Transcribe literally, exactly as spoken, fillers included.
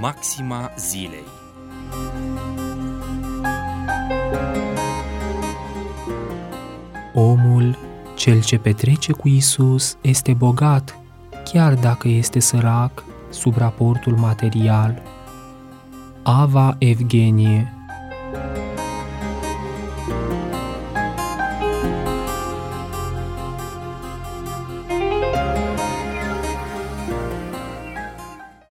Maxima zilei. Omul, cel ce petrece cu Iisus, este bogat, chiar dacă este sărac sub raportul material. Ava Evgenie.